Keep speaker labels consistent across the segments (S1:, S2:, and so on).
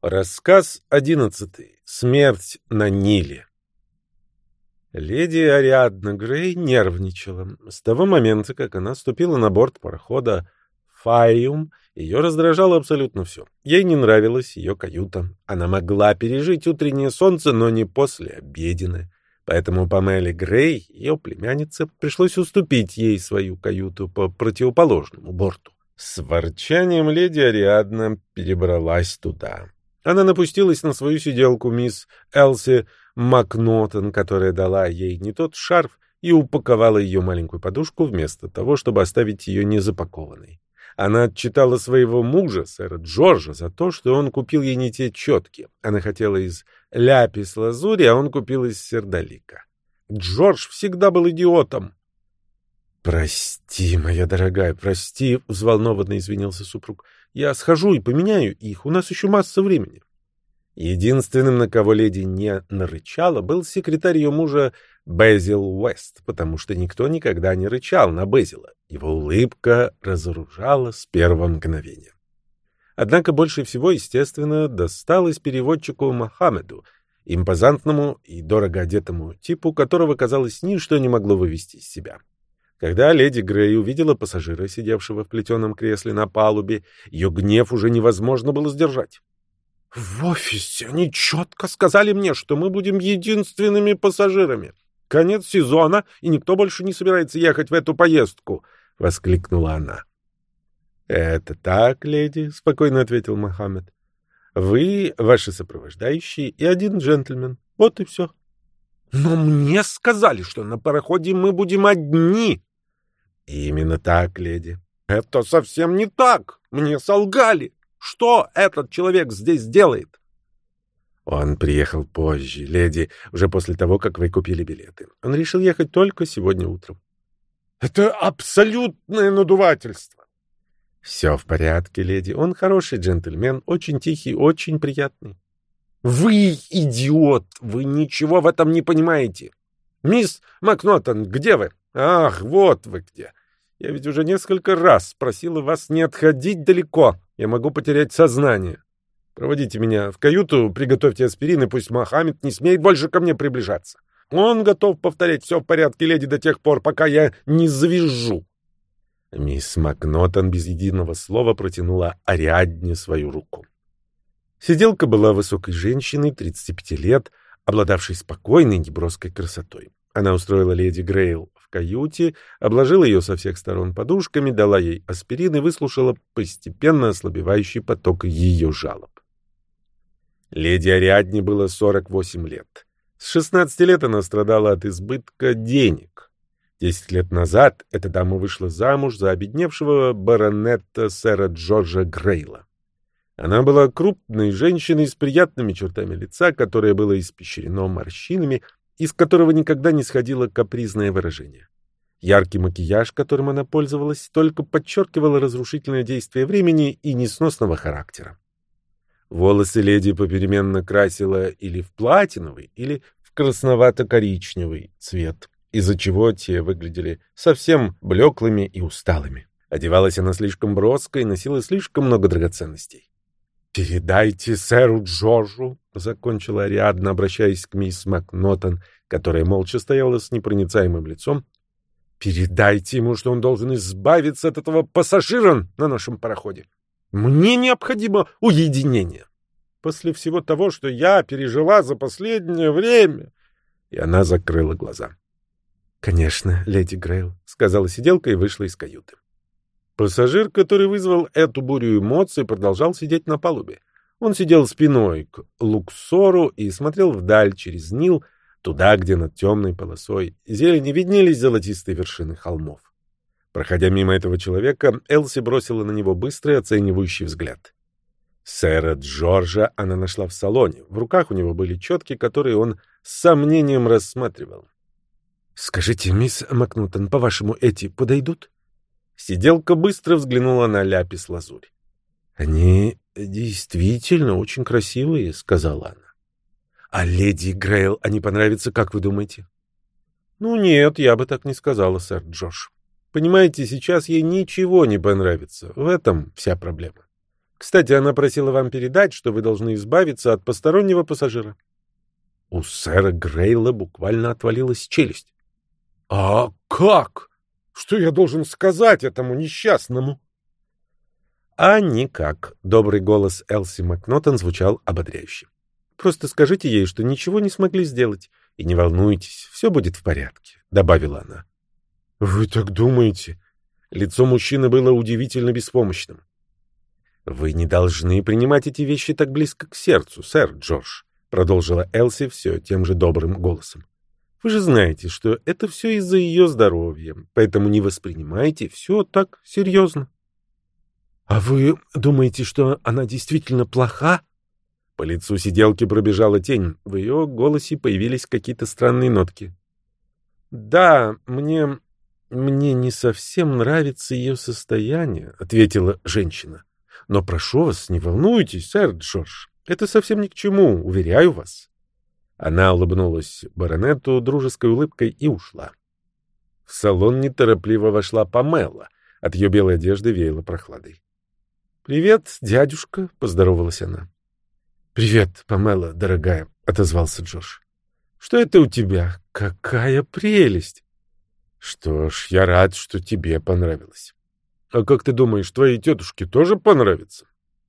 S1: Рассказ 11. Смерть на Ниле. Леди Ариадна Грей нервничала. С того момента, как она ступила на борт парохода «Файюм», ее раздражало абсолютно все. Ей не нравилась ее каюта. Она могла пережить утреннее солнце, но не послеобеденное. Поэтому Памеле Грей, ее племяннице, пришлось уступить ей свою каюту по противоположному борту. С ворчанием леди Ариадна перебралась туда. Она напустилась на свою сиделку, мисс Элси Макнотон, которая дала ей не тот шарф, и упаковала ее маленькую подушку вместо того, чтобы оставить ее незапакованной. Она отчитала своего мужа, сэра Джорджа, за то, что он купил ей не те четки. Она хотела из ляпис-лазури, а он купил из сердолика. Джордж всегда был идиотом. «Прости, моя дорогая, прости», — взволнованно извинился супруг. «Я схожу и поменяю их, у нас еще масса времени». Единственным, на кого леди не нарычала, был секретарь ее мужа Безил Уэст, потому что никто никогда не рычал на Безила. Его улыбка разоружала с первого мгновения. Однако больше всего, естественно, досталось переводчику Мохаммеду, импозантному и дорого одетому типу, которого, казалось, ничто не могло вывести из себя. Когда леди Грей увидела пассажира, сидевшего в плетеном кресле на палубе, ее гнев уже невозможно было сдержать. «В офисе они четко сказали мне, что мы будем единственными пассажирами. Конец сезона, и никто больше не собирается ехать в эту поездку», — воскликнула она. «Это так, леди», — спокойно ответил Мохаммед. «Вы, ваши сопровождающие и один джентльмен. Вот и все». «Но мне сказали, что на пароходе мы будем одни». «Именно так, леди». «Это совсем не так. Мне солгали. Что этот человек здесь делает?» «Он приехал позже, леди, уже после того, как вы купили билеты. Он решил ехать только сегодня утром». «Это абсолютное надувательство». «Все в порядке, леди. Он хороший джентльмен, очень тихий, очень приятный». «Вы идиот! Вы ничего в этом не понимаете! Мисс Макнотон, где вы? Ах, вот вы где! Я ведь уже несколько раз просила вас не отходить далеко. Я могу потерять сознание. Проводите меня в каюту, приготовьте аспирин, и пусть Мохаммед не смеет больше ко мне приближаться. Он готов повторять «все в порядке, леди» до тех пор, пока я не завизжу». Мисс Макнотон без единого слова протянула Ариадне свою руку. Сиделка была высокой женщиной, 35 лет, обладавшей спокойной, неброской красотой. Она устроила леди Грейл в каюте, обложила ее со всех сторон подушками, дала ей аспирин и выслушала постепенно ослабевающий поток ее жалоб. Леди Ариадне было 48 лет. С 16 лет она страдала от избытка денег. 10 лет назад эта дама вышла замуж за обедневшего баронета сэра Джорджа Грейла. Она была крупной женщиной с приятными чертами лица, которое было испещрено морщинами, из которого никогда не сходило капризное выражение. Яркий макияж, которым она пользовалась, только подчеркивал разрушительное действие времени и несносного характера. Волосы леди попеременно красила или в платиновый, или в красновато-коричневый цвет, из-за чего те выглядели совсем блеклыми и усталыми. Одевалась она слишком броско и носила слишком много драгоценностей. «Передайте сэру Джорджу», — закончила Ариадна, обращаясь к мисс Макнотон, которая молча стояла с непроницаемым лицом. «Передайте ему, что он должен избавиться от этого пассажира на нашем пароходе. Мне необходимо уединение. После всего того, что я пережила за последнее время...» И она закрыла глаза. «Конечно, леди Грейл», — сказала сиделка и вышла из каюты. Пассажир, который вызвал эту бурю эмоций, продолжал сидеть на палубе. Он сидел спиной к Луксору и смотрел вдаль через Нил, туда, где над темной полосой зелени виднелись золотистые вершины холмов. Проходя мимо этого человека, Элси бросила на него быстрый оценивающий взгляд. Сэра Джорджа она нашла в салоне. В руках у него были четки, которые он с сомнением рассматривал. «Скажите, мисс Макнотон, по-вашему, эти подойдут?» Сиделка быстро взглянула на ляпис-лазурь. «Они действительно очень красивые», — сказала она. «А леди Грейл они понравятся, как вы думаете?» «Ну нет, я бы так не сказала, сэр Джордж. Понимаете, сейчас ей ничего не понравится. В этом вся проблема. Кстати, она просила вам передать, что вы должны избавиться от постороннего пассажира. У сэра Грейла буквально отвалилась челюсть. «А как? Что я должен сказать этому несчастному?» А никак. Добрый голос Элси Макнотон звучал ободряюще. «Просто скажите ей, что ничего не смогли сделать. И не волнуйтесь, все будет в порядке», — добавила она. «Вы так думаете?» Лицо мужчины было удивительно беспомощным. «Вы не должны принимать эти вещи так близко к сердцу, сэр Джордж», — продолжила Элси все тем же добрым голосом. «Вы же знаете, что это все из-за ее здоровья, поэтому не воспринимайте все так серьезно». «А вы думаете, что она действительно плоха?» По лицу сиделки пробежала тень, в ее голосе появились какие-то странные нотки. «Да, мне не совсем нравится ее состояние», — ответила женщина. «Но прошу вас, не волнуйтесь, сэр Джордж, это совсем ни к чему, уверяю вас». Она улыбнулась баронету дружеской улыбкой и ушла. В салон неторопливо вошла Памела. От ее белой одежды веяло прохладой. «Привет, дядюшка», — поздоровалась она. «Привет, Памела, дорогая», — отозвался Джордж. «Что это у тебя? Какая прелесть!» «Что ж, я рад, что тебе понравилось. А как ты думаешь, твоей тетушке тоже понравится?»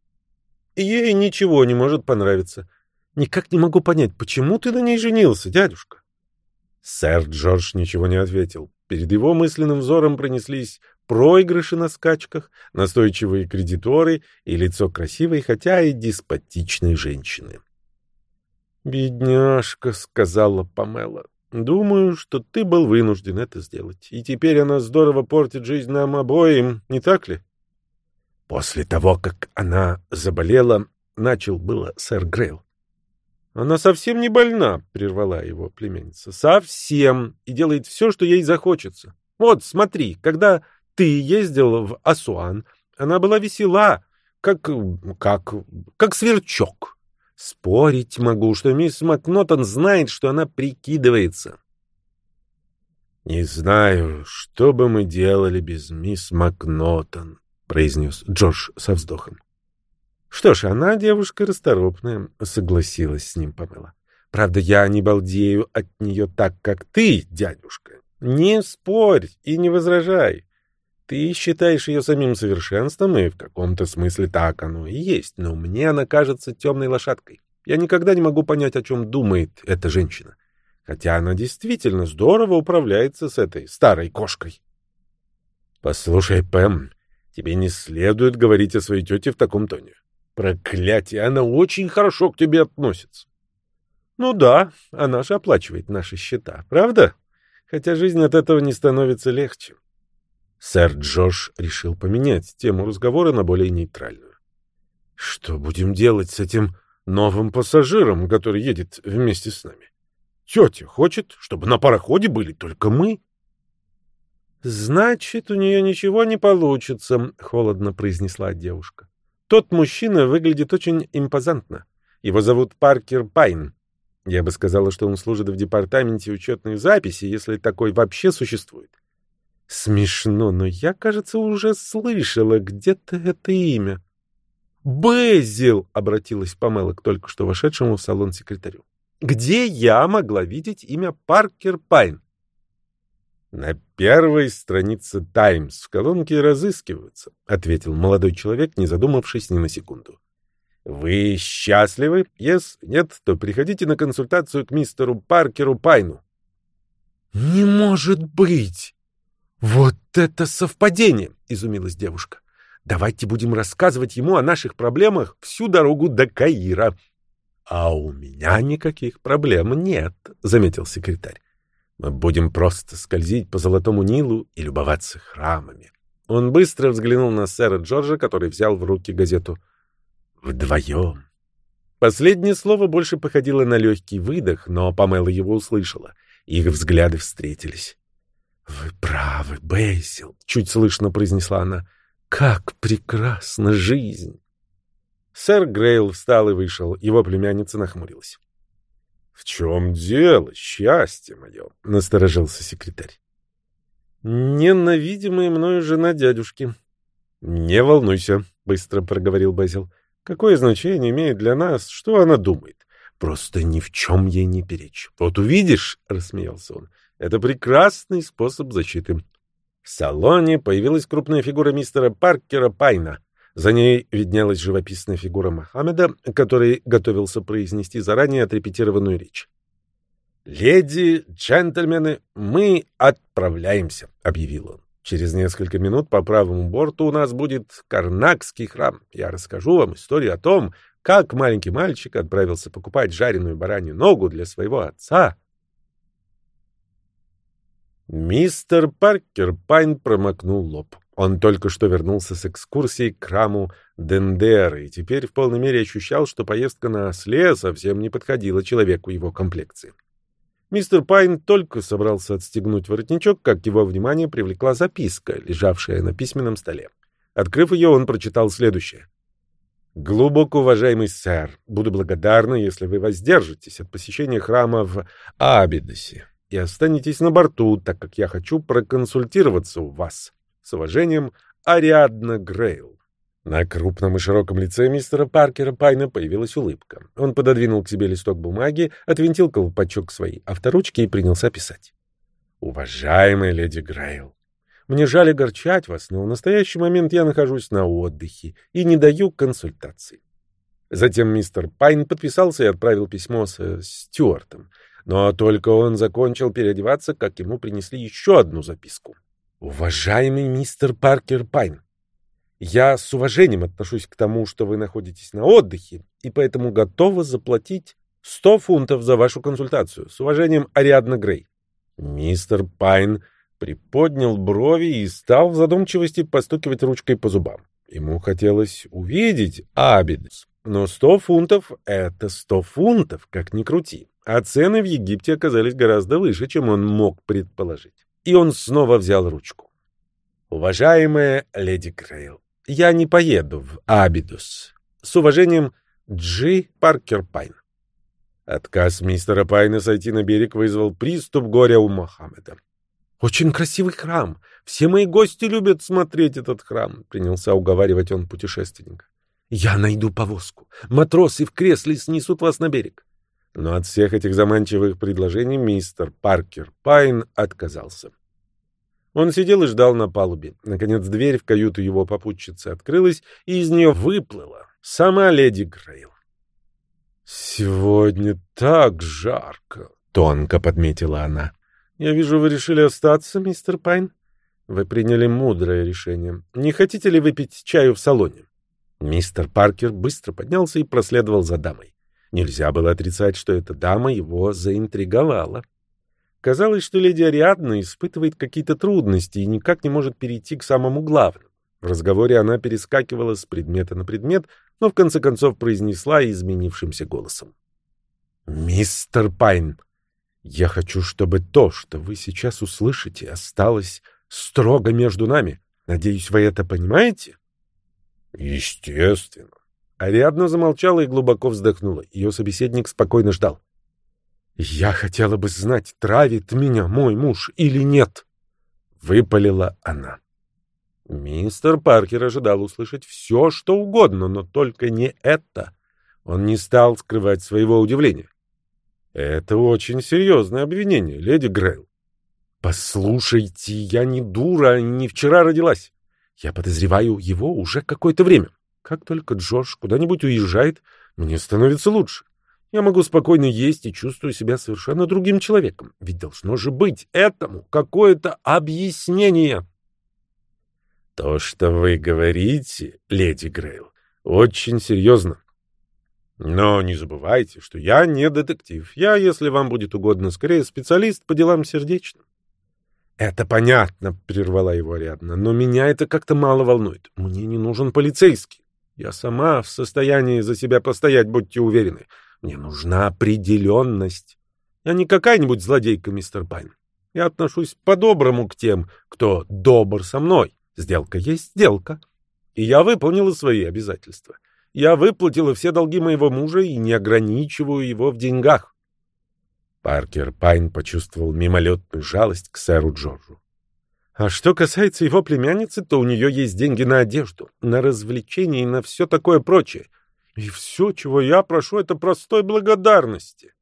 S1: «Ей ничего не может понравиться. Никак не могу понять, почему ты на ней женился, дядюшка?» Сэр Джордж ничего не ответил. Перед его мысленным взором пронеслись проигрыши на скачках, настойчивые кредиторы и лицо красивой, хотя и деспотичной женщины. «Бедняжка», — сказала Памела, — «думаю, что ты был вынужден это сделать, и теперь она здорово портит жизнь нам обоим, не так ли?» После того, как она заболела, начал было сэр Грейл. «Она совсем не больна», — прервала его племянница. «Совсем. И делает все, что ей захочется. Вот, смотри, когда ты ездил в Асуан, она была весела, как сверчок. Спорить могу, что мисс Макнотон знает, что она прикидывается». «Не знаю, что бы мы делали без мисс Макнотон», — произнес Джордж со вздохом. «Что ж, она девушка расторопная», — согласилась с ним Памела. «Правда, я не балдею от нее так, как ты, дядюшка. Не спорь и не возражай. Ты считаешь ее самим совершенством, и в каком-то смысле так оно и есть, но мне она кажется темной лошадкой. Я никогда не могу понять, о чем думает эта женщина. Хотя она действительно здорово управляется с этой старой кошкой». «Послушай, Пэм, тебе не следует говорить о своей тете в таком тоне. Проклятие, она очень хорошо к тебе относится». «Ну да, она же оплачивает наши счета, правда? Хотя жизнь от этого не становится легче». Сэр Джордж решил поменять тему разговора на более нейтральную. «Что будем делать с этим новым пассажиром, который едет вместе с нами? Тетя хочет, чтобы на пароходе были только мы». «Значит, у нее ничего не получится», — холодно произнесла девушка. «Тот мужчина выглядит очень импозантно. Его зовут Паркер Пайн. Я бы сказала, что он служит в департаменте учетной записи, если такой вообще существует. Смешно, но я, кажется, уже слышала где-то это имя». «Безил!» — обратилась Памела к только что вошедшему в салон секретарю. «Где я могла видеть имя Паркер Пайн?» «На первой странице «Таймс» в колонке «Разыскиваются», — ответил молодой человек, не задумавшись ни на секунду. «Вы счастливы? Если нет, то приходите на консультацию к мистеру Паркеру Пайну». «Не может быть! Вот это совпадение!» — изумилась девушка. «Давайте будем рассказывать ему о наших проблемах всю дорогу до Каира». «А у меня никаких проблем нет», — заметил секретарь. «Мы будем просто скользить по Золотому Нилу и любоваться храмами». Он быстро взглянул на сэра Джорджа, который взял в руки газету. «Вдвоем». Последнее слово больше походило на легкий выдох, но Памела его услышала. Их взгляды встретились. «Вы правы, Бейсил», — чуть слышно произнесла она. «Как прекрасна жизнь!» Сэр Грейл встал и вышел. Его племянница нахмурилась. «В чем дело, счастье мое?» — насторожился секретарь. «Ненавидимая мною жена дядюшки». «Не волнуйся, — быстро проговорил Безил. «Какое значение имеет для нас, что она думает? Просто ни в чем ей не перечь. Вот увидишь, — рассмеялся он, — это прекрасный способ защиты». В салоне появилась крупная фигура мистера Паркера Пайна. За ней виднелась живописная фигура Мохаммеда, который готовился произнести заранее отрепетированную речь. «Леди, джентльмены, мы отправляемся», — объявил он. «Через несколько минут по правому борту у нас будет Карнакский храм. Я расскажу вам историю о том, как маленький мальчик отправился покупать жареную баранью ногу для своего отца». Мистер Паркер Пайн промокнул лоб. Он только что вернулся с экскурсии к храму Дендеры и теперь в полной мере ощущал, что поездка на осле совсем не подходила человеку его комплекции. Мистер Пайн только собрался отстегнуть воротничок, как его внимание привлекла записка, лежавшая на письменном столе. Открыв ее, он прочитал следующее. «Глубоко уважаемый сэр, буду благодарна, если вы воздержитесь от посещения храма в Абидосе и останетесь на борту, так как я хочу проконсультироваться у вас. С уважением, Ариадна Грейл». На крупном и широком лице мистера Паркера Пайна появилась улыбка. Он пододвинул к себе листок бумаги, отвинтил колпачок своей авторучки и принялся писать. «Уважаемая леди Грейл, мне жаль огорчать вас, но в настоящий момент я нахожусь на отдыхе и не даю консультаций». Затем мистер Пайн подписался и отправил письмо со Стюартом. Но только он закончил переодеваться, как ему принесли еще одну записку. «Уважаемый мистер Паркер Пайн, я с уважением отношусь к тому, что вы находитесь на отдыхе, и поэтому готова заплатить 100 фунтов за вашу консультацию. С уважением, Ариадна Грей». Мистер Пайн приподнял брови и стал в задумчивости постукивать ручкой по зубам. Ему хотелось увидеть Абидос, но 100 фунтов — это 100 фунтов, как ни крути. А цены в Египте оказались гораздо выше, чем он мог предположить. И он снова взял ручку. «Уважаемая леди Грейл, я не поеду в Абидос. С уважением, Джи Паркер Пайн». Отказ мистера Пайна сойти на берег вызвал приступ горя у Мохаммеда. «Очень красивый храм. Все мои гости любят смотреть этот храм», — принялся уговаривать он путешественника. «Я найду повозку. Матросы в кресле снесут вас на берег». Но от всех этих заманчивых предложений мистер Паркер Пайн отказался. Он сидел и ждал на палубе. Наконец дверь в каюту его попутчицы открылась, и из нее выплыла сама леди Грейл. «Сегодня так жарко», — тонко подметила она. «Я вижу, вы решили остаться, мистер Пайн. Вы приняли мудрое решение. Не хотите ли выпить чаю в салоне?» Мистер Паркер быстро поднялся и проследовал за дамой. Нельзя было отрицать, что эта дама его заинтриговала. Казалось, что леди Ариадна испытывает какие-то трудности и никак не может перейти к самому главному. В разговоре она перескакивала с предмета на предмет, но в конце концов произнесла изменившимся голосом. «Мистер Пайн, я хочу, чтобы то, что вы сейчас услышите, осталось строго между нами. Надеюсь, вы это понимаете?» «Естественно». Ариадна замолчала и глубоко вздохнула. Ее собеседник спокойно ждал. «Я хотела бы знать, травит меня мой муж или нет», — выпалила она. Мистер Паркер ожидал услышать все, что угодно, но только не это. Он не стал скрывать своего удивления. «Это очень серьезное обвинение, леди Грейл». «Послушайте, я не дура, не вчера родилась. Я подозреваю его уже какое-то время. Как только Джордж куда-нибудь уезжает, мне становится лучше. Я могу спокойно есть и чувствую себя совершенно другим человеком. Ведь должно же быть этому какое-то объяснение». «То, что вы говорите, леди Грейл, очень серьезно. Но не забывайте, что я не детектив. Я, если вам будет угодно, скорее специалист по делам сердечным». «Это понятно», — прервала его Ариадна, — «но меня это как-то мало волнует. Мне не нужен полицейский. Я сама в состоянии за себя постоять, будьте уверены. Мне нужна определенность. Я не какая-нибудь злодейка, мистер Пайн. Я отношусь по-доброму к тем, кто добр со мной. Сделка есть сделка. И я выполнила свои обязательства. Я выплатила все долги моего мужа и не ограничиваю его в деньгах». Паркер Пайн почувствовал мимолетную жалость к сэру Джорджу. А что касается его племянницы, то у нее есть деньги на одежду, на развлечения и на все такое прочее. И все, чего я прошу, это простой благодарности.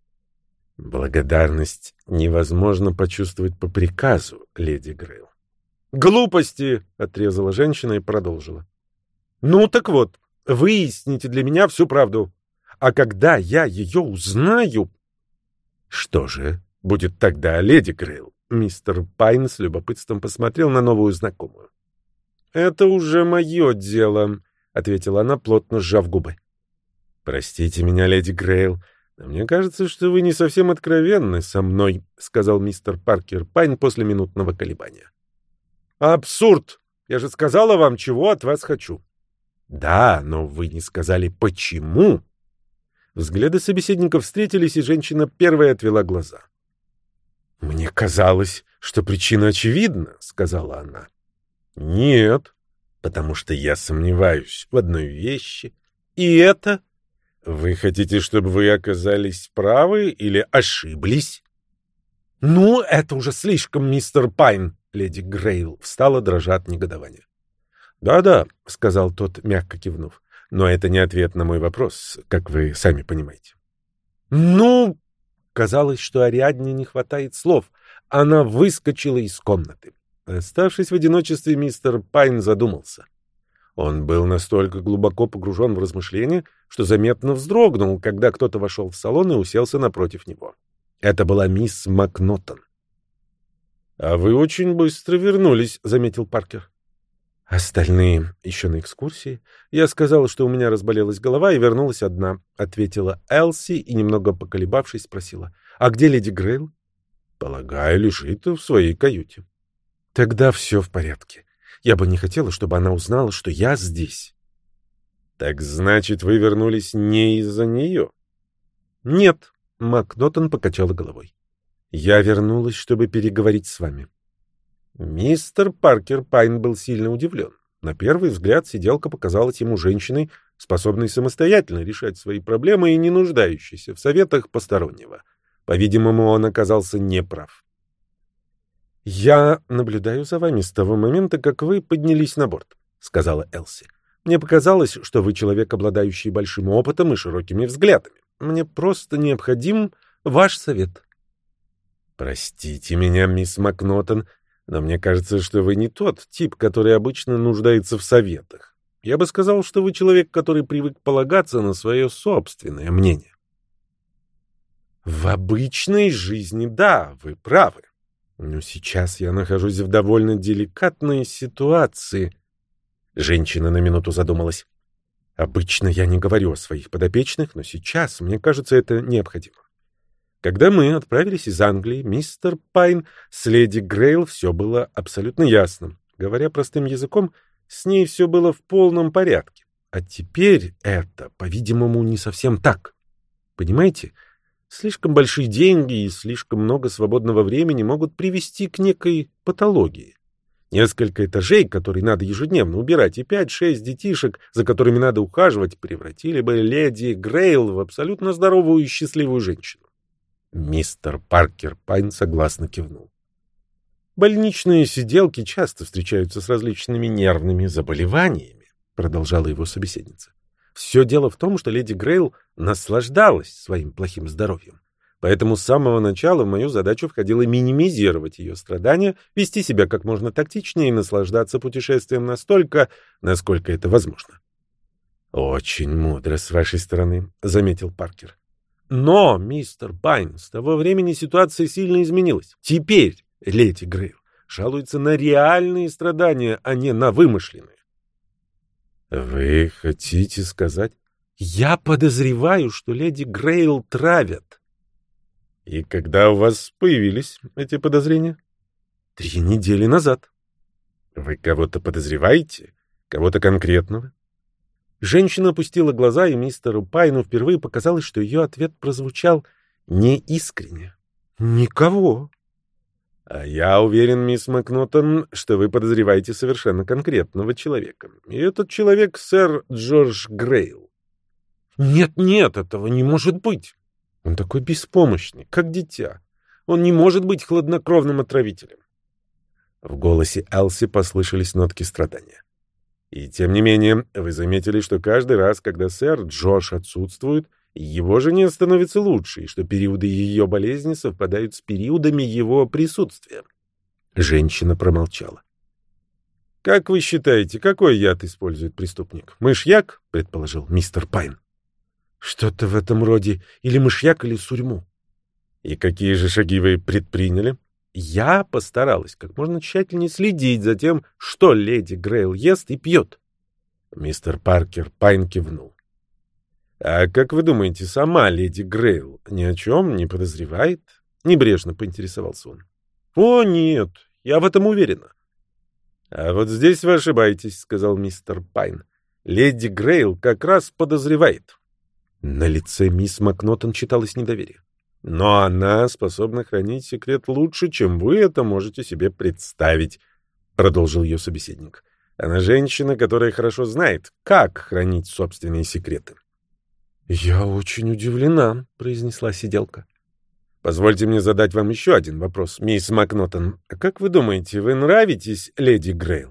S1: Благодарность невозможно почувствовать по приказу, леди Грейл. «Глупости!» — отрезала женщина и продолжила. «Ну так вот, выясните для меня всю правду. А когда я ее узнаю...» «Что же будет тогда, леди Грейл?» Мистер Пайн с любопытством посмотрел на новую знакомую. «Это уже мое дело», — ответила она, плотно сжав губы. «Простите меня, леди Грейл, но мне кажется, что вы не совсем откровенны со мной», — сказал мистер Паркер Пайн после минутного колебания. «Абсурд! Я же сказала вам, чего от вас хочу». «Да, но вы не сказали, почему». Взгляды собеседников встретились, и женщина первая отвела глаза. «Мне казалось, что причина очевидна», — сказала она. «Нет, потому что я сомневаюсь в одной вещи. И это... Вы хотите, чтобы вы оказались правы или ошиблись?» «Ну, это уже слишком, мистер Пайн», — леди Грейл встала, дрожа от негодования. «Да-да», — сказал тот, мягко кивнув, — «но это не ответ на мой вопрос, как вы сами понимаете». «Ну...» Казалось, что Ариадне не хватает слов. Она выскочила из комнаты. Оставшись в одиночестве, мистер Пайн задумался. Он был настолько глубоко погружен в размышления, что заметно вздрогнул, когда кто-то вошел в салон и уселся напротив него. Это была мисс Макнотон. «А вы очень быстро вернулись», — заметил Паркер. «Остальные еще на экскурсии. Я сказала, что у меня разболелась голова, и вернулась одна», — ответила Элси и, немного поколебавшись, спросила. «А где леди Грейл?» «Полагаю, лежит в своей каюте». «Тогда все в порядке. Я бы не хотела, чтобы она узнала, что я здесь». «Так значит, вы вернулись не из-за нее?» «Нет», — Макнотон покачала головой. «Я вернулась, чтобы переговорить с вами». Мистер Паркер Пайн был сильно удивлен. На первый взгляд сиделка показалась ему женщиной, способной самостоятельно решать свои проблемы и не нуждающейся в советах постороннего. По-видимому, он оказался неправ. «Я наблюдаю за вами с того момента, как вы поднялись на борт», — сказала Элси. «Мне показалось, что вы человек, обладающий большим опытом и широкими взглядами. Мне просто необходим ваш совет». «Простите меня, мисс Макнотон, но мне кажется, что вы не тот тип, который обычно нуждается в советах. Я бы сказал, что вы человек, который привык полагаться на свое собственное мнение». «В обычной жизни, да, вы правы. Но сейчас я нахожусь в довольно деликатной ситуации». Женщина на минуту задумалась. «Обычно я не говорю о своих подопечных, но сейчас, мне кажется, это необходимо. Когда мы отправились из Англии, мистер Пайн с леди Грейл все было абсолютно ясно. Говоря простым языком, с ней все было в полном порядке. А теперь это, по-видимому, не совсем так. Понимаете, слишком большие деньги и слишком много свободного времени могут привести к некой патологии. Несколько этажей, которые надо ежедневно убирать, и 5-6 детишек, за которыми надо ухаживать, превратили бы леди Грейл в абсолютно здоровую и счастливую женщину. Мистер Паркер Пайн согласно кивнул. «Больничные сиделки часто встречаются с различными нервными заболеваниями», — продолжала его собеседница. «Все дело в том, что леди Грейл наслаждалась своим плохим здоровьем. Поэтому с самого начала в мою задачу входило минимизировать ее страдания, вести себя как можно тактичнее и наслаждаться путешествием настолько, насколько это возможно». «Очень мудро с вашей стороны», — заметил Паркер. «Но, мистер Пайн, с того времени ситуация сильно изменилась. Теперь леди Грейл жалуется на реальные страдания, а не на вымышленные». «Вы хотите сказать?» «Я подозреваю, что леди Грейл травят». «И когда у вас появились эти подозрения?» 3 недели назад». «Вы кого-то подозреваете? Кого-то конкретного?» Женщина опустила глаза, и мистеру Пайну впервые показалось, что ее ответ прозвучал неискренне. «Никого». «А я уверен, мисс Макнотон, что вы подозреваете совершенно конкретного человека. И этот человек — сэр Джордж Грейл». «Нет, этого не может быть. Он такой беспомощный, как дитя. Он не может быть хладнокровным отравителем». В голосе Элси послышались нотки страдания. «И тем не менее, вы заметили, что каждый раз, когда сэр Джош отсутствует, его жене становится лучше, и что периоды ее болезни совпадают с периодами его присутствия». Женщина промолчала. «Как вы считаете, какой яд использует преступник? Мышьяк?» — предположил мистер Пайн. «Что-то в этом роде. Или мышьяк, или сурьму». «И какие же шаги вы предприняли?» «Я постаралась как можно тщательнее следить за тем, что леди Грейл ест и пьет». Мистер Паркер Пайн кивнул. «А как вы думаете, сама леди Грейл ни о чем не подозревает?» — небрежно поинтересовался он. «О, нет, я в этом уверена». «А вот здесь вы ошибаетесь», — сказал мистер Пайн. «Леди Грейл как раз подозревает». На лице мисс Макнотон читалось недоверие. «Но она способна хранить секрет лучше, чем вы это можете себе представить», — продолжил ее собеседник. «Она женщина, которая хорошо знает, как хранить собственные секреты». «Я очень удивлена», — произнесла сиделка. «Позвольте мне задать вам еще один вопрос, мисс Макнотон. Как вы думаете, вы нравитесь леди Грейл?»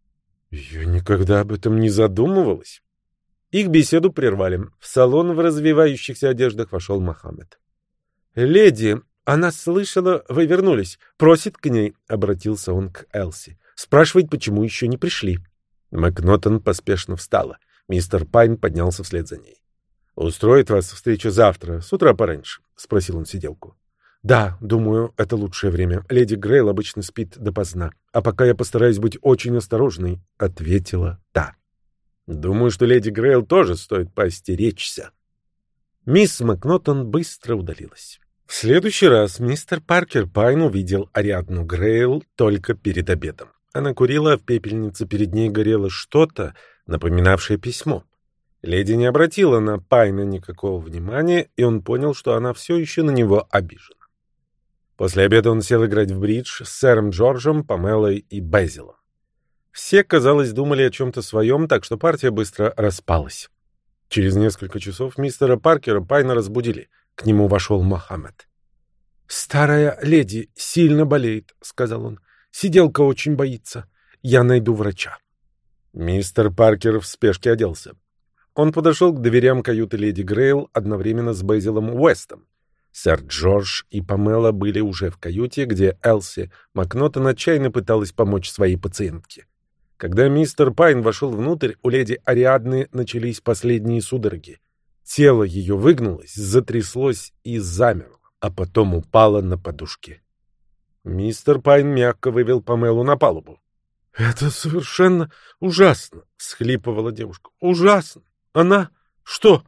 S1: «Я никогда об этом не задумывалась». Их беседу прервали. В салон в развивающихся одеждах вошел Мохаммед. «Леди, она слышала, вы вернулись. Просит к ней», — обратился он к Элси. «Спрашивает, почему еще не пришли». Макнотон поспешно встала. Мистер Пайн поднялся вслед за ней. «Устроит вас встреча завтра, с утра пораньше?» — спросил он сиделку. «Да, думаю, это лучшее время. Леди Грейл обычно спит допоздна. А пока я постараюсь быть очень осторожной», — ответила та. «Думаю, что леди Грейл тоже стоит поостеречься». Мисс Макнотон быстро удалилась. В следующий раз мистер Паркер Пайн увидел Ариадну Грейл только перед обедом. Она курила, а в пепельнице перед ней горело что-то, напоминавшее письмо. Леди не обратила на Пайна никакого внимания, и он понял, что она все еще на него обижена. После обеда он сел играть в бридж с сэром Джорджем, Памелой и Безилом. Все, казалось, думали о чем-то своем, так что партия быстро распалась. Через несколько часов мистера Паркера Пайна разбудили. К нему вошел Мохаммед. «Старая леди сильно болеет», — сказал он. «Сиделка очень боится. Я найду врача». Мистер Паркер в спешке оделся. Он подошел к дверям каюты леди Грейл одновременно с Безилом Уэстом. Сэр Джордж и Памела были уже в каюте, где Элси Макнотон отчаянно пыталась помочь своей пациентке. Когда мистер Пайн вошел внутрь, у леди Ариадны начались последние судороги. Тело ее выгнулось, затряслось и замерло, а потом упало на подушки. Мистер Пайн мягко вывел Памелу на палубу. «Это совершенно ужасно!» — всхлипывала девушка. «Ужасно! Она... что?»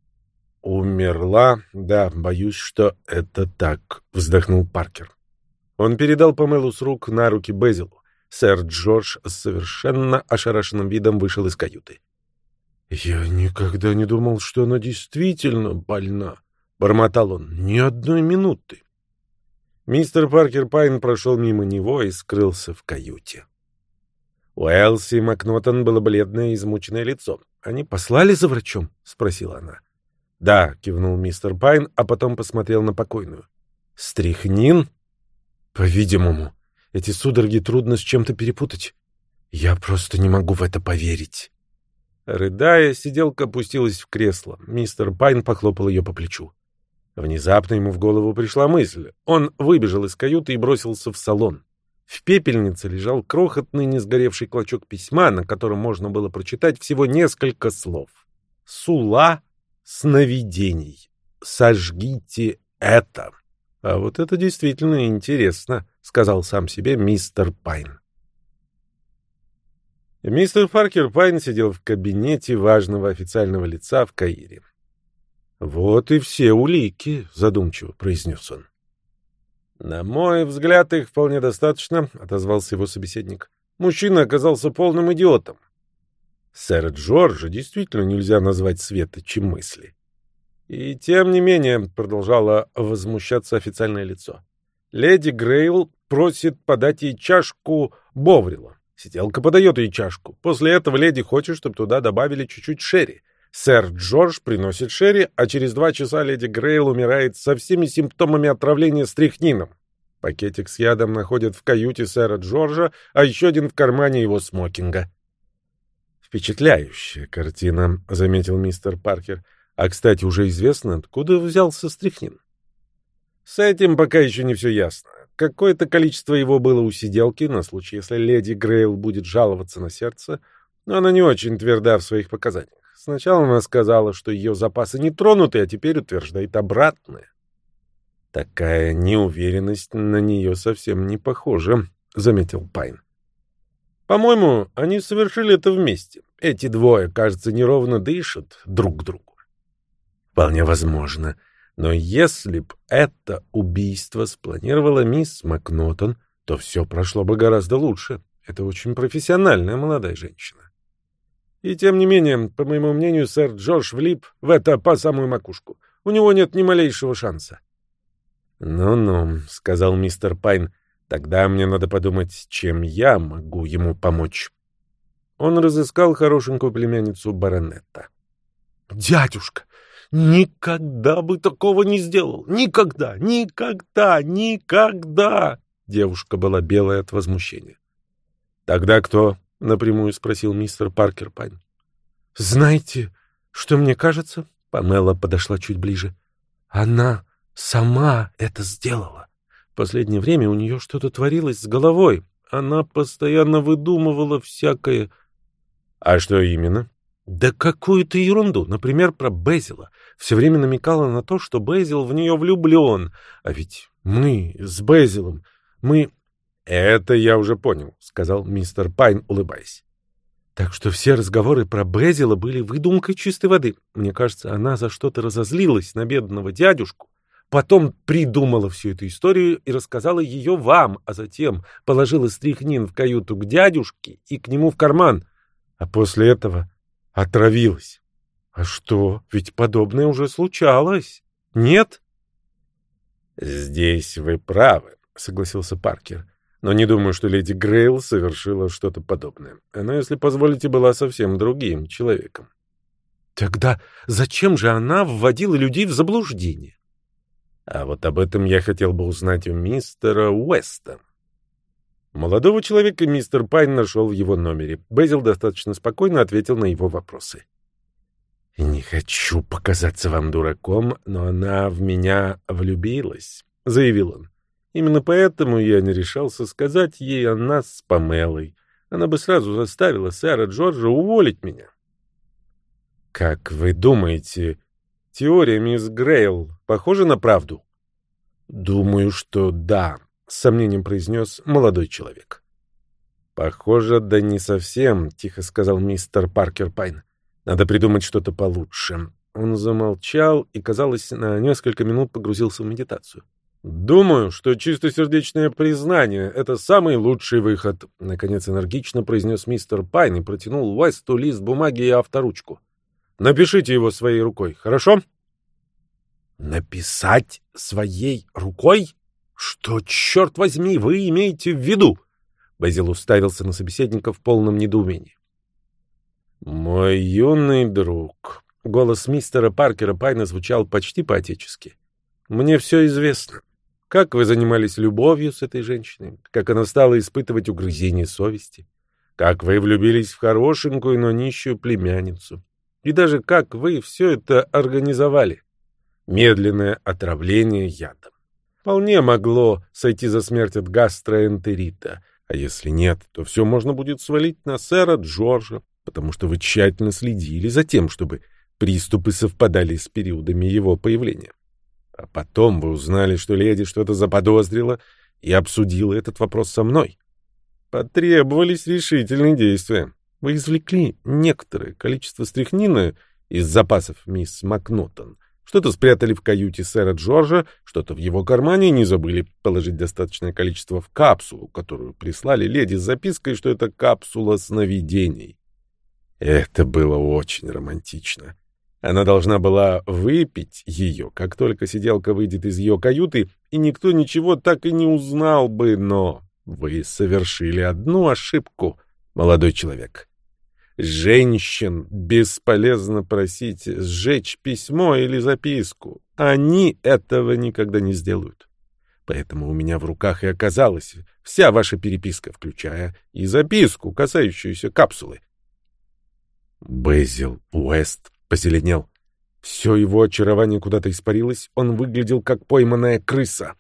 S1: «Умерла? Да, боюсь, что это так», — вздохнул Паркер. Он передал Памелу с рук на руки Безилу. Сэр Джордж с совершенно ошарашенным видом вышел из каюты. «Я никогда не думал, что она действительно больна», — бормотал он. «Ни одной минуты». Мистер Паркер Пайн прошел мимо него и скрылся в каюте. У Элси Макнотон было бледное и измученное лицо. «Они послали за врачом?» — спросила она. «Да», — кивнул мистер Пайн, а потом посмотрел на покойную. «Стрихнин?» «По-видимому. Эти судороги трудно с чем-то перепутать. Я просто не могу в это поверить». Рыдая, сиделка опустилась в кресло. Мистер Пайн похлопал ее по плечу. Внезапно ему в голову пришла мысль. Он выбежал из каюты и бросился в салон. В пепельнице лежал крохотный несгоревший клочок письма, на котором можно было прочитать всего несколько слов. «Сула сновидений. Сожгите это». «А вот это действительно интересно», — сказал сам себе мистер Пайн. Мистер Паркер Пайн сидел в кабинете важного официального лица в Каире. «Вот и все улики», — задумчиво произнес он. «На мой взгляд, их вполне достаточно», — отозвался его собеседник. «Мужчина оказался полным идиотом». Сэра Джорджа действительно нельзя назвать светочем мысли. «И тем не менее», — продолжало возмущаться официальное лицо, «леди Грейл просит подать ей чашку Боврила. Сиделка подает ей чашку. После этого леди хочет, чтобы туда добавили чуть-чуть шерри. Сэр Джордж приносит шерри, а через 2 часа леди Грейл умирает со всеми симптомами отравления стрихнином». Пакетик с ядом находят в каюте сэра Джорджа, а еще один в кармане его смокинга. «Впечатляющая картина», — заметил мистер Паркер. «А, кстати, уже известно, откуда взялся стрихнин?» «С этим пока еще не все ясно. Какое-то количество его было у сиделки на случай, если леди Грейл будет жаловаться на сердце, но она не очень тверда в своих показаниях. Сначала она сказала, что ее запасы не тронуты, а теперь утверждает обратное». «Такая неуверенность на нее совсем не похожа», — заметил Пайн. «По-моему, они совершили это вместе. Эти двое, кажется, неровно дышат друг к другу». «Вполне возможно. Но если б это убийство спланировала мисс Макнотон, то все прошло бы гораздо лучше. Это очень профессиональная молодая женщина». «И тем не менее, по моему мнению, сэр Джордж влип в это по самую макушку. У него нет ни малейшего шанса». «Ну-ну», — сказал мистер Пайн, — «тогда мне надо подумать, чем я могу ему помочь». Он разыскал хорошенькую племянницу баронета. «Дядюшка, никогда бы такого не сделал! Никогда! Никогда! Никогда!» Девушка была белая от возмущения. «Тогда кто?» — напрямую спросил мистер Паркер Пайн. «Знаете, что мне кажется?» — Памела подошла чуть ближе. «Она сама это сделала. В последнее время у нее что-то творилось с головой. Она постоянно выдумывала всякое...» «А что именно?» «Да какую-то ерунду. Например, про Безила. Все время намекала на то, что Безил в нее влюблен. А ведь мы с Безилом, мы...» «Это я уже понял», — сказал мистер Пайн, улыбаясь. «Так что все разговоры про Безила были выдумкой чистой воды. Мне кажется, она за что-то разозлилась на бедного дядюшку. Потом придумала всю эту историю и рассказала ее вам, а затем положила стрихнин в каюту к дядюшке и к нему в карман. А после этого отравилась. А что, ведь подобное уже случалось, нет?» «Здесь вы правы», — согласился Паркер. «Но не думаю, что леди Грейл совершила что-то подобное. Она, если позволите, была совсем другим человеком». «Тогда зачем же она вводила людей в заблуждение?» «А вот об этом я хотел бы узнать у мистера Уэста». Молодого человека мистер Пайн нашел в его номере. Безил достаточно спокойно ответил на его вопросы. «Не хочу показаться вам дураком, но она в меня влюбилась», — заявил он. «Именно поэтому я не решался сказать ей о нас с Памелой. Она бы сразу заставила сэра Джорджа уволить меня». «Как вы думаете, теория мисс Грейл похожа на правду?» «Думаю, что да», — с сомнением произнес молодой человек. «Похоже, да не совсем», — тихо сказал мистер Паркер Пайн. «Надо придумать что-то получше». Он замолчал и, казалось, на несколько минут погрузился в медитацию. «Думаю, что чистосердечное признание — это самый лучший выход», — наконец энергично произнес мистер Пайн и протянул Уэсту лист бумаги и авторучку. «Напишите его своей рукой, хорошо?» «Написать своей рукой? Что, черт возьми, вы имеете в виду?» Безил уставился на собеседника в полном недоумении. «Мой юный друг», — голос мистера Паркера Пайна звучал почти по-отечески, — «мне все известно. Как вы занимались любовью с этой женщиной, как она стала испытывать угрызение совести, как вы влюбились в хорошенькую, но нищую племянницу, и даже как вы все это организовали. Медленное отравление ядом. Вполне могло сойти за смерть от гастроэнтерита, а если нет, то все можно будет свалить на сэра Джорджа, потому что вы тщательно следили за тем, чтобы приступы совпадали с периодами его появления. А потом вы узнали, что леди что-то заподозрила и обсудила этот вопрос со мной. Потребовались решительные действия. Вы извлекли некоторое количество стрихнина из запасов мисс Макнотон, что-то спрятали в каюте сэра Джорджа, что-то в его кармане и не забыли положить достаточное количество в капсулу, которую прислали леди с запиской, что это капсула сновидений. Это было очень романтично. Она должна была выпить ее, как только сиделка выйдет из ее каюты, и никто ничего так и не узнал бы, но вы совершили одну ошибку, молодой человек. Женщин бесполезно просить сжечь письмо или записку. Они этого никогда не сделают. Поэтому у меня в руках и оказалась вся ваша переписка, включая и записку, касающуюся капсулы. Бэзил Уэст позеленел. Все его очарование куда-то испарилось, он выглядел как пойманная крыса.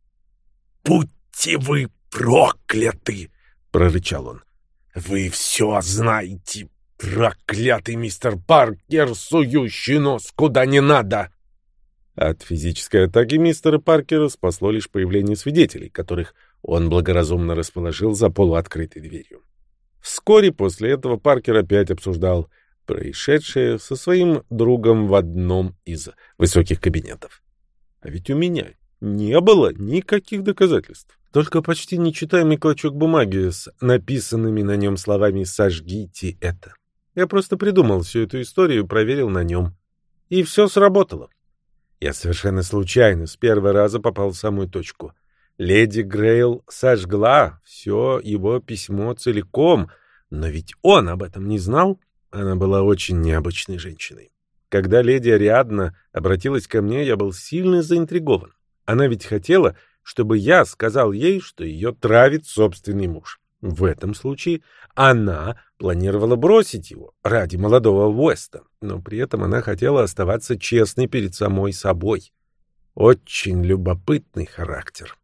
S1: «Будьте вы прокляты!» — прорычал он. «Вы все знаете, проклятый мистер Паркер, сующий нос куда не надо!» От физической атаки мистера Паркера спасло лишь появление свидетелей, которых он благоразумно расположил за полуоткрытой дверью. Вскоре после этого Паркер опять обсуждал происшедшее со своим другом в одном из высоких кабинетов. А ведь у меня не было никаких доказательств, только почти нечитаемый клочок бумаги с написанными на нем словами «Сожгите это». Я просто придумал всю эту историю и проверил на нем. И все сработало. Я совершенно случайно с первого раза попал в самую точку. Леди Грейл сожгла все его письмо целиком, но ведь он об этом не знал. Она была очень необычной женщиной. Когда леди Ариадна обратилась ко мне, я был сильно заинтригован. Она ведь хотела, чтобы я сказал ей, что ее травит собственный муж. В этом случае она планировала бросить его ради молодого Уэста, но при этом она хотела оставаться честной перед самой собой. Очень любопытный характер.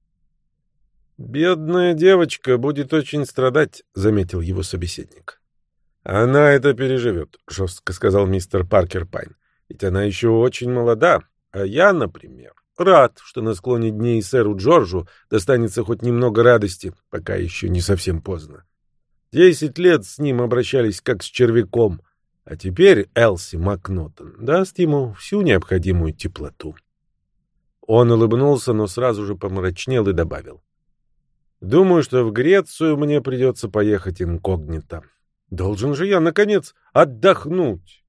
S1: «Бедная девочка будет очень страдать», — заметил его собеседник. «Она это переживет», — жестко сказал мистер Паркер Пайн. «Ведь она еще очень молода, а я, например, рад, что на склоне дней сэру Джорджу достанется хоть немного радости, пока еще не совсем поздно. 10 лет с ним обращались как с червяком, а теперь Элси Макнотон даст ему всю необходимую теплоту». Он улыбнулся, но сразу же помрачнел и добавил: «Думаю, что в Грецию мне придется поехать инкогнито. Должен же я, наконец, отдохнуть.